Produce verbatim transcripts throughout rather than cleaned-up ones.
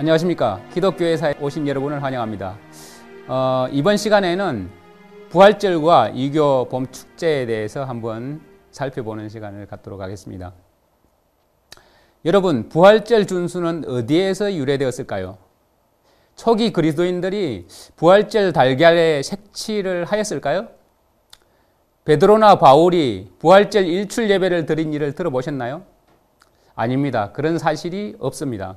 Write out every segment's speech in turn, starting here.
안녕하십니까. 기독교회사에 오신 여러분을 환영합니다. 어, 이번 시간에는 부활절과 이교 봄축제에 대해서 한번 살펴보는 시간을 갖도록 하겠습니다. 여러분, 부활절 준수는 어디에서 유래되었을까요? 초기 그리스도인들이 부활절 달걀에 색칠을 하였을까요? 베드로나 바울이 부활절 일출 예배를 드린 일을 들어보셨나요? 아닙니다. 그런 사실이 없습니다.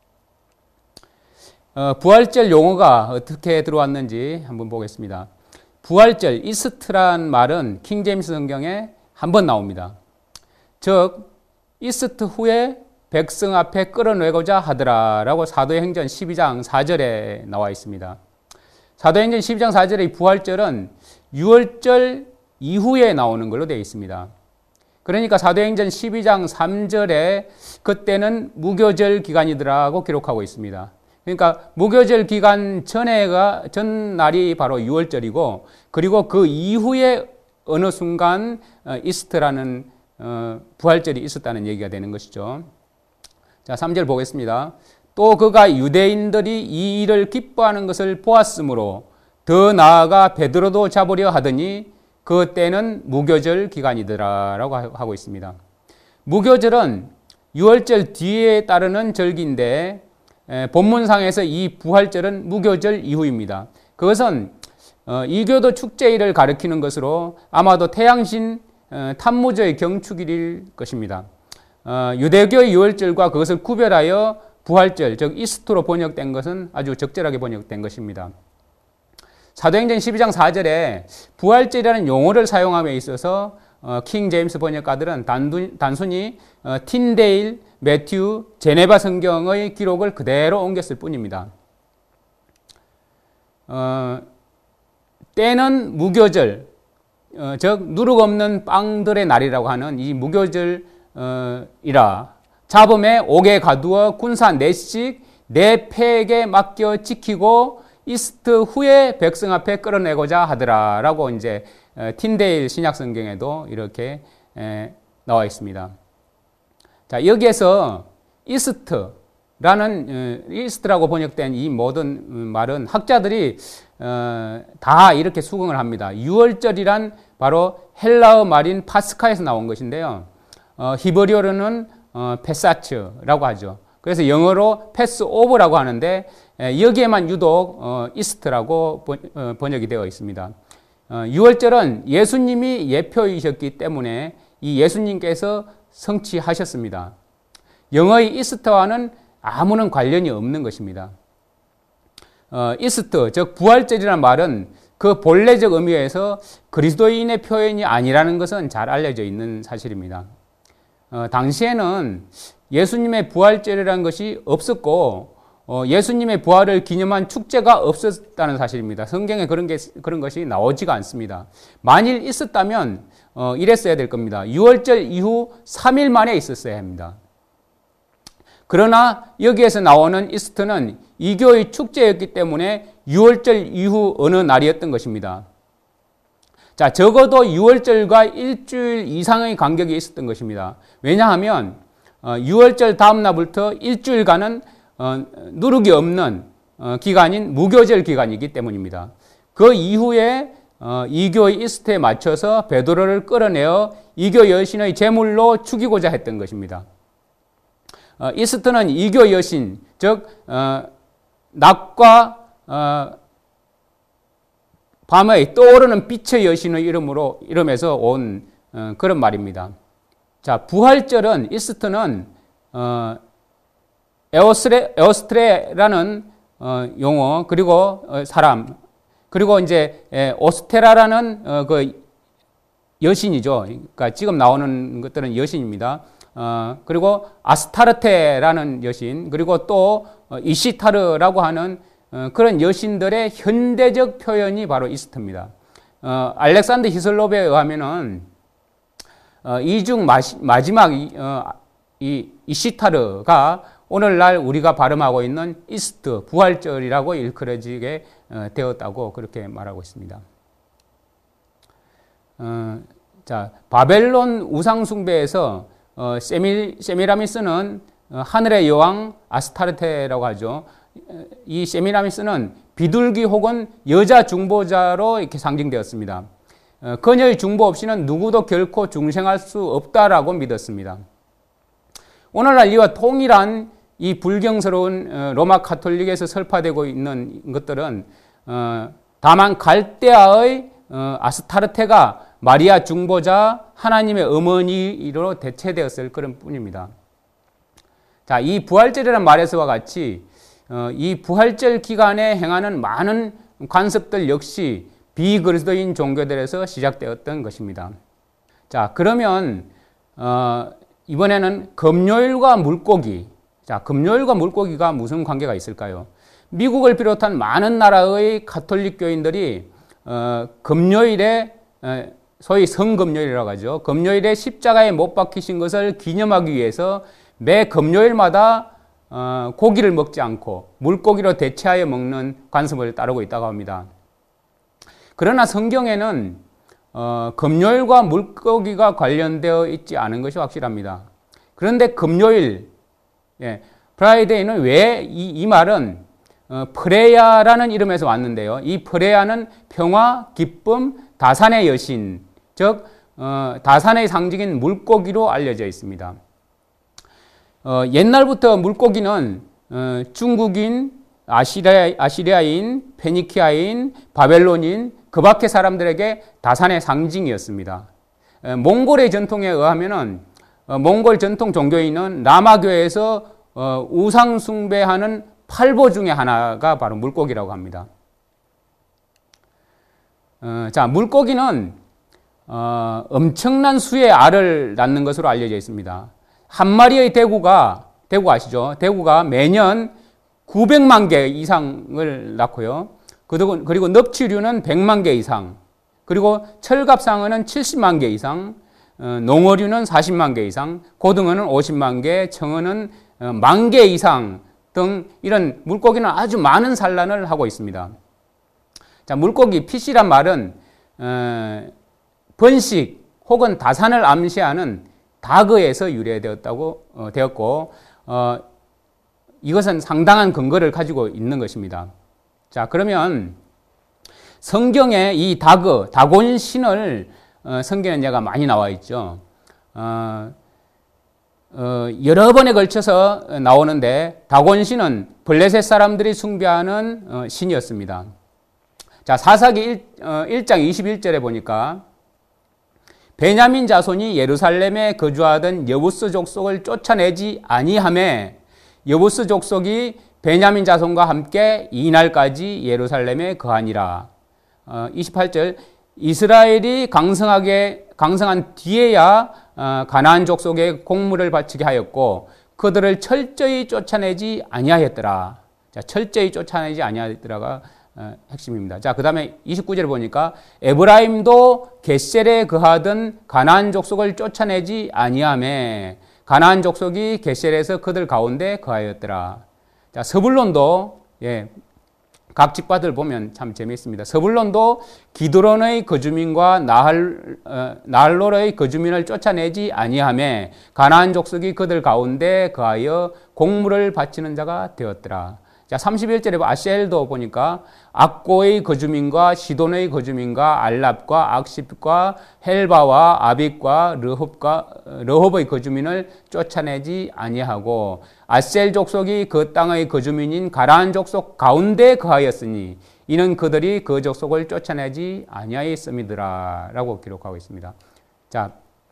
어, 부활절 용어가 어떻게 들어왔는지 한번 보겠습니다. 부활절, 이스트란 말은 킹제임스 성경에 한 번 나옵니다. 즉, 이스트 후에 백성 앞에 끌어내고자 하더라 라고 사도행전 십이 장 사 절에 나와 있습니다. 사도행전 십이 장 사 절의 부활절은 유월절 이후에 나오는 걸로 되어 있습니다. 그러니까 사도행전 십이 장 삼 절에 그때는 무교절 기간이더라고 기록하고 있습니다. 그러니까 무교절 기간 전에가 전날이 바로 유월절이고, 그리고 그 이후에 어느 순간 이스트라는 부활절이 있었다는 얘기가 되는 것이죠. 자, 삼 절 보겠습니다. 또 그가 유대인들이 이 일을 기뻐하는 것을 보았으므로 더 나아가 베드로도 잡으려 하더니 그때는 무교절 기간이더라 라고 하고 있습니다. 무교절은 유월절 뒤에 따르는 절기인데 본문상에서 이 부활절은 무교절 이후입니다. 그것은 이교도 축제일을 가리키는 것으로 아마도 태양신 탐무저의 경축일일 것입니다. 유대교의 유월절과 그것을 구별하여 부활절, 즉 이스트로 번역된 것은 아주 적절하게 번역된 것입니다. 사도행전 십이 장 사 절에 부활절이라는 용어를 사용함에 있어서 킹 제임스 번역가들은 단순히 틴데일, 매튜, 제네바 성경의 기록을 그대로 옮겼을 뿐입니다. 어, 때는 무교절, 어, 즉 누룩 없는 빵들의 날이라고 하는 이 무교절이라 잡음에 옥에 가두어 군사 넷씩 네 팩에 맡겨 지키고 이스트 후에 백성 앞에 끌어내고자 하더라 라고 이제 틴데일 신약 성경에도 이렇게 나와 있습니다. 자, 여기에서 이스트라는, 이스트라고 번역된 이 모든 말은 학자들이 다 이렇게 수긍을 합니다. 유월절이란 바로 헬라어 말인 파스카에서 나온 것인데요. 히브리어로는 페사츠라고 하죠. 그래서 영어로 패스오버라고 하는데 여기에만 유독 이스트라고 번역이 되어 있습니다. 유월절은 예수님이 예표이셨기 때문에 이 예수님께서 성취하셨습니다. 영어의 이스트와는 아무런 관련이 없는 것입니다. 어, 이스트, 즉 부활절이라는 말은 그 본래적 의미에서 그리스도인의 표현이 아니라는 것은 잘 알려져 있는 사실입니다. 어, 당시에는 예수님의 부활절이라는 것이 없었고 어, 예수님의 부활을 기념한 축제가 없었다는 사실입니다. 성경에 그런 게, 그런 것이 나오지가 않습니다. 만일 있었다면 어, 이랬어야 될 겁니다. 유월절 이후 삼 일 만에 있었어야 합니다. 그러나 여기에서 나오는 이스트는 이교의 축제였기 때문에 유월절 이후 어느 날이었던 것입니다. 자, 적어도 유월절과 일주일 이상의 간격이 있었던 것입니다. 왜냐하면 어, 유월절 다음 날부터 일주일간은 어, 누룩이 없는 어, 기간인 무교절 기간이기 때문입니다. 그 이후에 어, 이교의 이스트에 맞춰서 베드로를 끌어내어 이교 여신의 제물로 죽이고자 했던 것입니다. 어, 이스트는 이교 여신, 즉 어, 낮과 어, 밤의 떠오르는 빛의 여신의 이름으로 이름에서 온 어, 그런 말입니다. 자, 부활절은 이스트는 어, 에오스레, 에오스트레라는 어, 용어, 그리고 어, 사람, 그리고 이제 에, 오스테라라는 어, 그 여신이죠. 그러니까 지금 나오는 것들은 여신입니다. 어, 그리고 아스타르테라는 여신, 그리고 또 어, 이시타르라고 하는 어, 그런 여신들의 현대적 표현이 바로 이스트입니다. 어, 알렉산더 히슬롭에 의하면은 어, 이 중 마지막 어, 이 이시타르가 오늘날 우리가 발음하고 있는 이스트, 부활절이라고 일컬어지게 되었다고 그렇게 말하고 있습니다. 어, 자, 바벨론 우상숭배에서 어, 세미, 세미라미스는 하늘의 여왕 아스타르테라고 하죠. 이 세미라미스는 비둘기 혹은 여자 중보자로 이렇게 상징되었습니다. 그녀의 중보 없이는 누구도 결코 중생할 수 없다라고 믿었습니다. 오늘날 이와 동일한 이 불경스러운 로마 가톨릭에서 설파되고 있는 것들은 다만 갈대아의 아스타르테가 마리아 중보자 하나님의 어머니로 대체되었을 그런 뿐입니다. 자, 이 부활절이라는 말에서와 같이 이 부활절 기간에 행하는 많은 관습들 역시 비그리스도인 종교들에서 시작되었던 것입니다. 자, 그러면 어, 이번에는 금요일과 물고기. 자, 금요일과 물고기가 무슨 관계가 있을까요? 미국을 비롯한 많은 나라의 가톨릭 교인들이 어, 금요일에 어, 소위 성금요일이라고 하죠. 금요일에 십자가에 못 박히신 것을 기념하기 위해서 매 금요일마다 어, 고기를 먹지 않고 물고기로 대체하여 먹는 관습을 따르고 있다고 합니다. 그러나 성경에는 어, 금요일과 물고기가 관련되어 있지 않은 것이 확실합니다. 그런데 금요일, 예, 프라이데이는 왜 이 이 말은 어, 프레야라는 이름에서 왔는데요. 이 프레야는 평화, 기쁨, 다산의 여신, 즉 어, 다산의 상징인 물고기로 알려져 있습니다. 어, 옛날부터 물고기는 어, 중국인, 아시리아, 아시리아인, 페니키아인, 바벨론인, 그 밖의 사람들에게 다산의 상징이었습니다. 어, 몽골의 전통에 의하면은 어, 몽골 전통 종교인은 라마교에서 어, 우상 숭배하는 팔보 중에 하나가 바로 물고기라고 합니다. 어, 자, 물고기는 어, 엄청난 수의 알을 낳는 것으로 알려져 있습니다. 한 마리의 대구가, 대구 아시죠? 대구가 매년 구백만 개 이상을 낳고요. 그리고, 그리고 넙치류는 백만 개 이상, 그리고 철갑상어는 칠십만 개 이상, 어, 농어류는 사십만 개 이상, 고등어는 오십만 개, 청어는 어, 만 개 이상 등 이런 물고기는 아주 많은 산란을 하고 있습니다. 자, 물고기, 피시란 말은 어, 번식 혹은 다산을 암시하는 다그에서 유래되었다고 어, 되었고 어, 이것은 상당한 근거를 가지고 있는 것입니다. 자, 그러면 성경에 이 다그, 다곤 신을 어, 성경에 얘가 많이 나와 있죠. 어, 어, 여러 번에 걸쳐서 나오는데 다곤 신은 블레셋 사람들이 숭배하는 어, 신이었습니다. 자, 사사기 일, 어, 일 장 이십일 절에 보니까 베냐민 자손이 예루살렘에 거주하던 여부스 족속을 쫓아내지 아니하매 여부스 족속이 베냐민 자손과 함께 이날까지 예루살렘에 거하니라. 어, 이십팔 절 이스라엘이 강성하게 강성한 뒤에야 어, 가나안 족속에 공물을 바치게 하였고 그들을 철저히 쫓아내지 아니하였더라. 자, 철저히 쫓아내지 아니하였더라가 어, 핵심입니다. 자, 그 다음에 이십구 절에 보니까 에브라임도 겟셀에 거하던 가나안 족속을 쫓아내지 아니하매 가나안 족속이 겟셀에서 그들 가운데 거하였더라. 자, 서불론도 예, 각 집과들 보면 참 재미있습니다. 서불론도 기드론의 거주민과 나할, 어, 나할롤의 거주민을 쫓아내지 아니하매 가나안 족속이 그들 가운데 거하여 공물을 바치는 자가 되었더라. 자, 삼십일 절에 아셀도 보니까 악고의 거주민과 시돈의 거주민과 알랍과 악십과 헬바와 아빅과 르홉과 르홉의 거주민을 쫓아내지 아니하고 아셀 족속이 그 땅의 거주민인 가나안 족속 가운데 거하였으니 이는 그들이 그 족속을 쫓아내지 아니하였음이더라 라고 기록하고 있습니다. 자,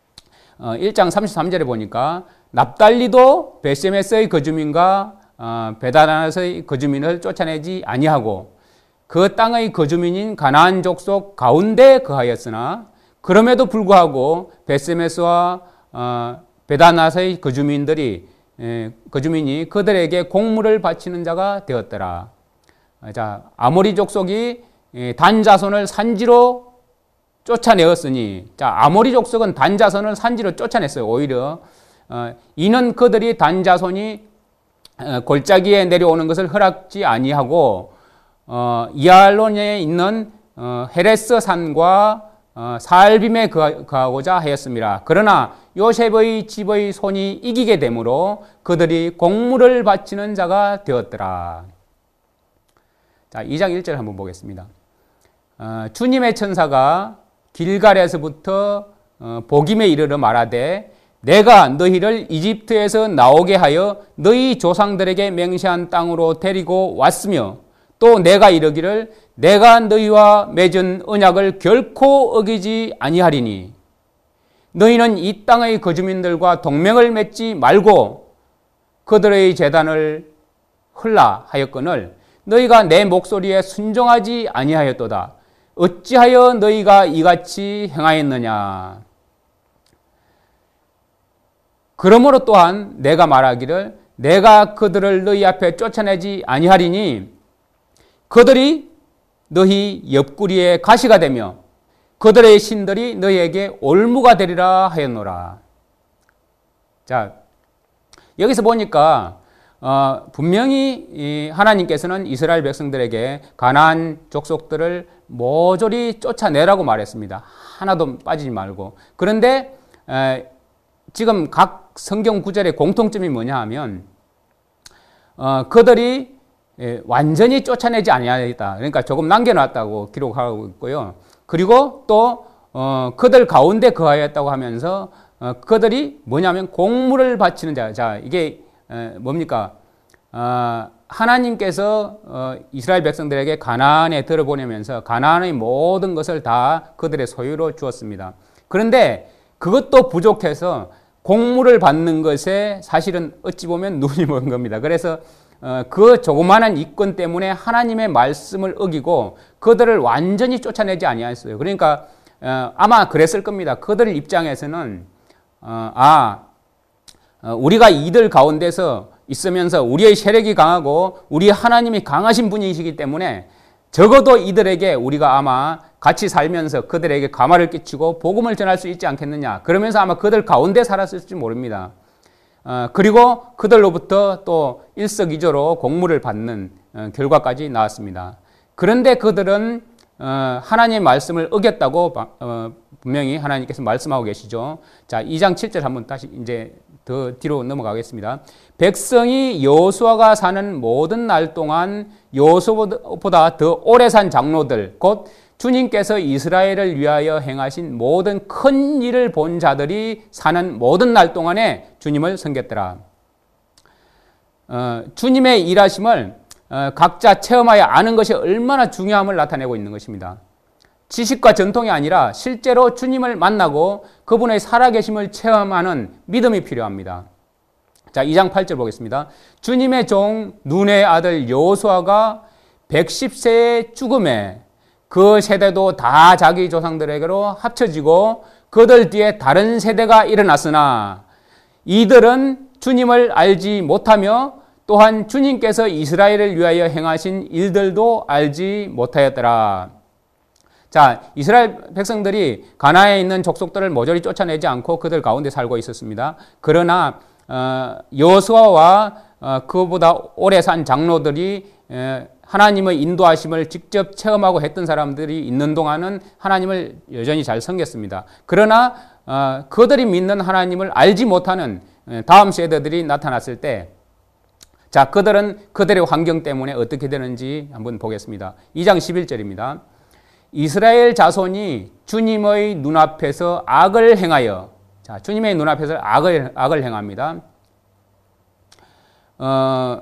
어, 일 장 삼십삼 절에 보니까 납달리도 베세메스의 거주민과 어, 베다나스의 거주민을 쫓아내지 아니하고 그 땅의 거주민인 가나안 족속 가운데 거하였으나 그럼에도 불구하고 베세메스와 어, 베다나스의 거주민들이 에, 거주민이 그들에게 공물을 바치는 자가 되었더라. 자, 아모리 족속이 에, 단 자손을 산지로 쫓아내었으니, 자, 아모리 족속은 단 자손을 산지로 쫓아냈어요. 오히려 어, 이는 그들이 단 자손이 골짜기에 내려오는 것을 허락지 아니하고 어, 이알론에 있는 어, 헤레스 산과 어, 사알빔에 거하고자 하였습니다. 그러나 요셉의 집의 손이 이기게 되므로 그들이 곡물을 바치는 자가 되었더라. 자, 이 장 일 절 한번 보겠습니다. 어, 주님의 천사가 길갈에서부터 어, 보김에 이르러 말하되 내가 너희를 이집트에서 나오게 하여 너희 조상들에게 맹세한 땅으로 데리고 왔으며 또 내가 이르기를 내가 너희와 맺은 언약을 결코 어기지 아니하리니 너희는 이 땅의 거주민들과 동맹을 맺지 말고 그들의 제단을 흘라 하였거늘 너희가 내 목소리에 순종하지 아니하였도다. 어찌하여 너희가 이같이 행하였느냐. 그러므로 또한 내가 말하기를 내가 그들을 너희 앞에 쫓아내지 아니하리니 그들이 너희 옆구리에 가시가 되며 그들의 신들이 너희에게 올무가 되리라 하였노라. 자, 여기서 보니까 어, 분명히 이 하나님께서는 이스라엘 백성들에게 가나안 족속들을 모조리 쫓아내라고 말했습니다. 하나도 빠지지 말고. 그런데 에, 지금 각 성경 구절의 공통점이 뭐냐 하면 어, 그들이 예, 완전히 쫓아내지 아니하였다. 그러니까 조금 남겨놨다고 기록하고 있고요. 그리고 또 어, 그들 가운데 거하였다고 하면서 어, 그들이 뭐냐면 곡물을 바치는 자. 자, 이게 에, 뭡니까? 어, 하나님께서 어, 이스라엘 백성들에게 가나안에 들어보내면서 가나안의 모든 것을 다 그들의 소유로 주었습니다. 그런데 그것도 부족해서 곡물을 받는 것에 사실은 어찌 보면 눈이 먼 겁니다. 그래서 어, 그 조그마한 이권 때문에 하나님의 말씀을 어기고 그들을 완전히 쫓아내지 아니하였어요. 그러니까 어, 아마 그랬을 겁니다. 그들 입장에서는 어, 아 어, 우리가 이들 가운데서 있으면서 우리의 세력이 강하고 우리 하나님이 강하신 분이시기 때문에 적어도 이들에게 우리가 아마 같이 살면서 그들에게 가마를 끼치고 복음을 전할 수 있지 않겠느냐. 그러면서 아마 그들 가운데 살았을지 모릅니다. 어, 그리고 그들로부터 또 일석이조로 곡물을 받는 어, 결과까지 나왔습니다. 그런데 그들은 어, 하나님의 말씀을 어겼다고 어, 분명히 하나님께서 말씀하고 계시죠. 자, 이 장 칠 절 한번 다시 이제 더 뒤로 넘어가겠습니다. 백성이 여호수아가 사는 모든 날 동안 여호수아보다 더 오래 산 장로들 곧 주님께서 이스라엘을 위하여 행하신 모든 큰 일을 본 자들이 사는 모든 날 동안에 주님을 섬겼더라. 어, 주님의 일하심을 어, 각자 체험하여 아는 것이 얼마나 중요함을 나타내고 있는 것입니다. 지식과 전통이 아니라 실제로 주님을 만나고 그분의 살아계심을 체험하는 믿음이 필요합니다. 자, 이 장 팔 절 보겠습니다. 주님의 종 눈의 아들 여호수아가 백십 세의 죽음에 그 세대도 다 자기 조상들에게로 합쳐지고 그들 뒤에 다른 세대가 일어났으나 이들은 주님을 알지 못하며 또한 주님께서 이스라엘을 위하여 행하신 일들도 알지 못하였더라. 자, 이스라엘 백성들이 가나안에 있는 족속들을 모조리 쫓아내지 않고 그들 가운데 살고 있었습니다. 그러나 어, 여호수아와 어, 그보다 오래 산 장로들이 에, 하나님의 인도하심을 직접 체험하고 했던 사람들이 있는 동안은 하나님을 여전히 잘 섬겼습니다. 그러나 어, 그들이 믿는 하나님을 알지 못하는 다음 세대들이 나타났을 때 자, 그들은 그들의 환경 때문에 어떻게 되는지 한번 보겠습니다. 이 장 십일 절입니다. 이스라엘 자손이 주님의 눈앞에서 악을 행하여 자, 주님의 눈앞에서 악을, 악을 행합니다. 어,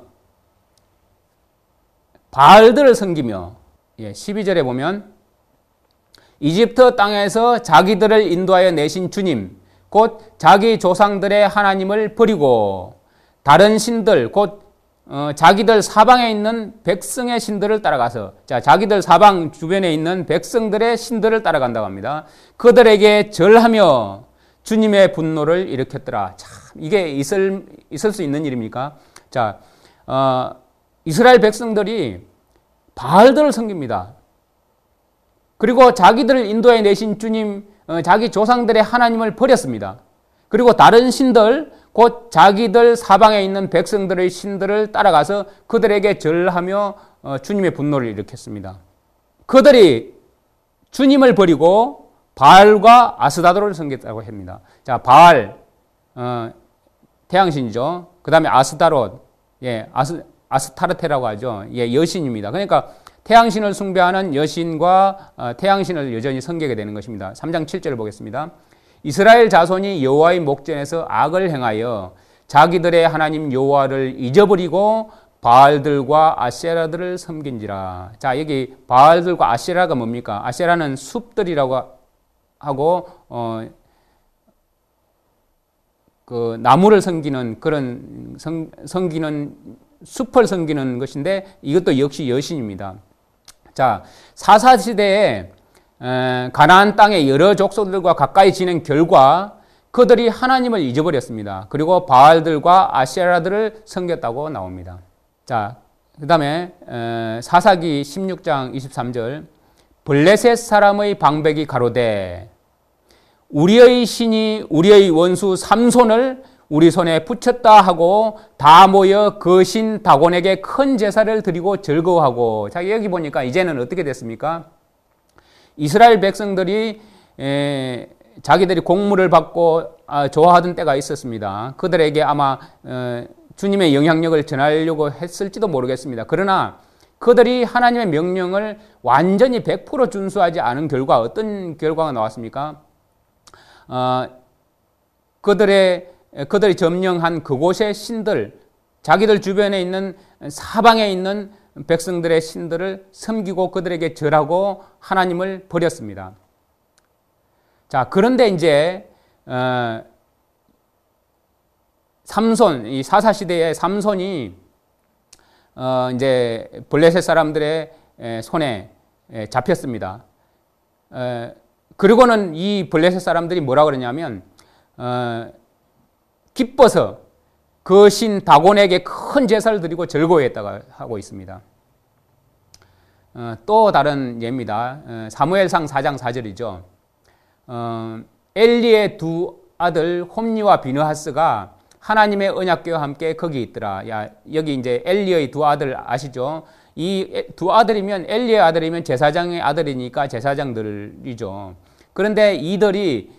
바알들을 섬기며 예, 십이 절에 보면 이집트 땅에서 자기들을 인도하여 내신 주님 곧 자기 조상들의 하나님을 버리고 다른 신들 곧 어, 자기들 사방에 있는 백성의 신들을 따라가서 자 자기들 사방 주변에 있는 백성들의 신들을 따라간다고 합니다. 그들에게 절하며 주님의 분노를 일으켰더라. 참 이게 있을 있을 수 있는 일입니까? 자 어, 이스라엘 백성들이 바알들을 섬깁니다. 그리고 자기들을 인도해 내신 주님, 어, 자기 조상들의 하나님을 버렸습니다. 그리고 다른 신들, 곧 자기들 사방에 있는 백성들의 신들을 따라가서 그들에게 절하며 어, 주님의 분노를 일으켰습니다. 그들이 주님을 버리고 바알과 아스다도를 섬겼다고 합니다. 자, 바알, 어, 태양신이죠. 그 다음에 아스타롯, 예, 아스, 아스타르테라고 하죠. 예, 여신입니다. 그러니까 태양신을 숭배하는 여신과 어, 태양신을 여전히 섬기게 되는 것입니다. 삼 장 칠 절을 보겠습니다. 이스라엘 자손이 여호와의 목전에서 악을 행하여 자기들의 하나님 여호와를 잊어버리고 바알들과 아세라들을 섬긴지라. 자, 여기 바알들과 아세라가 뭡니까? 아세라는 숲들이라고 하고 어, 그 나무를 섬기는 그런 성, 섬기는 숲을 섬기는 것인데 이것도 역시 여신입니다. 자, 사사 시대에 가나안 땅의 여러 족속들과 가까이 지낸 결과 그들이 하나님을 잊어버렸습니다. 그리고 바알들과 아세라들을 섬겼다고 나옵니다. 자, 그 다음에 사사기 십육 장 이십삼 절 블레셋 사람의 방백이 가로되 우리의 신이 우리의 원수 삼손을 우리 손에 붙였다 하고 다 모여 그 신 다곤에게 큰 제사를 드리고 즐거워하고. 자, 여기 보니까 이제는 어떻게 됐습니까? 이스라엘 백성들이 에, 자기들이 공물을 받고 아, 좋아하던 때가 있었습니다. 그들에게 아마 어, 주님의 영향력을 전하려고 했을지도 모르겠습니다. 그러나 그들이 하나님의 명령을 완전히 백 퍼센트 준수하지 않은 결과 어떤 결과가 나왔습니까? 어, 그들의 그들이 점령한 그곳의 신들, 자기들 주변에 있는 사방에 있는 백성들의 신들을 섬기고 그들에게 절하고 하나님을 버렸습니다. 자, 그런데 이제 어, 삼손, 이 사사 시대의 삼손이 어, 이제 블레셋 사람들의 손에 잡혔습니다. 어, 그리고는 이 블레셋 사람들이 뭐라 그러냐면 어, 기뻐서 그 신 다곤에게 큰 제사를 드리고 즐거워했다고 하고 있습니다. 어, 또 다른 예입니다. 어, 사무엘상 사 장 사 절이죠. 어, 엘리의 두 아들 홈니와 비느하스가 하나님의 언약궤와 함께 거기 있더라. 야, 여기 이제 엘리의 두 아들 아시죠? 이 두 아들이면 엘리의 아들이면 제사장의 아들이니까 제사장들이죠. 그런데 이들이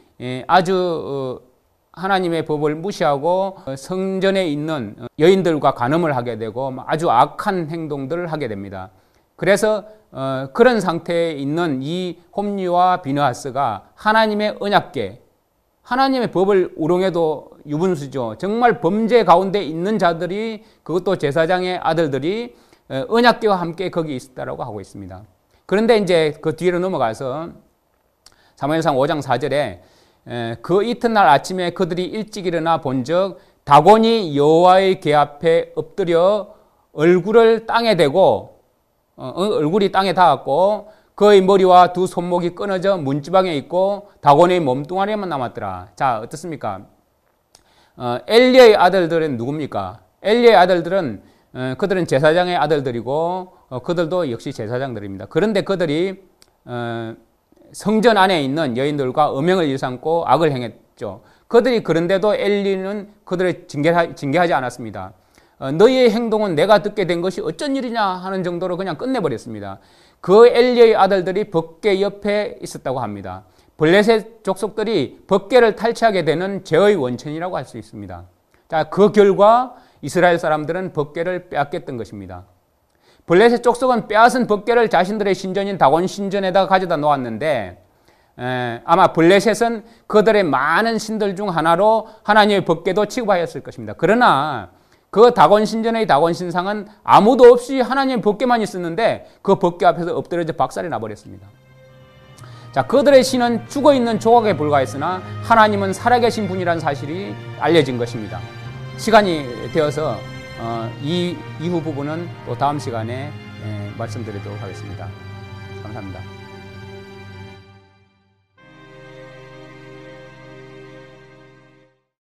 아주 하나님의 법을 무시하고 성전에 있는 여인들과 간음을 하게 되고 아주 악한 행동들을 하게 됩니다. 그래서 그런 상태에 있는 이 홈리와 비느하스가 하나님의 언약궤, 하나님의 법을 우롱해도 유분수죠. 정말 범죄 가운데 있는 자들이, 그것도 제사장의 아들들이 언약궤와 함께 거기 있었다라고 하고 있습니다. 그런데 이제 그 뒤로 넘어가서 사무엘상 오 장 사 절에 그 이튿날 아침에 그들이 일찍 일어나 본즉 다곤이 여호와의 궤 앞에 엎드려 얼굴을 땅에 대고 어, 얼굴이 땅에 닿았고 그의 머리와 두 손목이 끊어져 문지방에 있고 다곤의 몸뚱아리만 남았더라. 자, 어떻습니까? 어, 엘리의 아들들은 누굽니까? 엘리의 아들들은 어, 그들은 제사장의 아들들이고 어, 그들도 역시 제사장들입니다. 그런데 그들이 어, 성전 안에 있는 여인들과 음행을 일삼고 악을 행했죠. 그들이 그런데도 엘리는 그들을 징계하, 징계하지 않았습니다. 어, 너희의 행동은 내가 듣게 된 것이 어쩐 일이냐 하는 정도로 그냥 끝내버렸습니다. 그 엘리의 아들들이 법궤 옆에 있었다고 합니다. 블레셋 족속들이 법궤를 탈취하게 되는 죄의 원천이라고 할 수 있습니다. 자, 그 결과 이스라엘 사람들은 법궤를 빼앗겼던 것입니다. 블레셋 족속은 빼앗은 법궤를 자신들의 신전인 다곤 신전에다가 가져다 놓았는데 에, 아마 블레셋은 그들의 많은 신들 중 하나로 하나님의 법궤도 취급하였을 것입니다. 그러나 그 다곤 신전의 다곤 신상은 아무도 없이 하나님의 법궤만 있었는데 그 법궤 앞에서 엎드려져 박살이 나버렸습니다. 자, 그들의 신은 죽어있는 조각에 불과했으나 하나님은 살아계신 분이라는 사실이 알려진 것입니다. 시간이 되어서 어, 이 이후 부분은 또 다음 시간에 예, 말씀드리도록 하겠습니다. 감사합니다.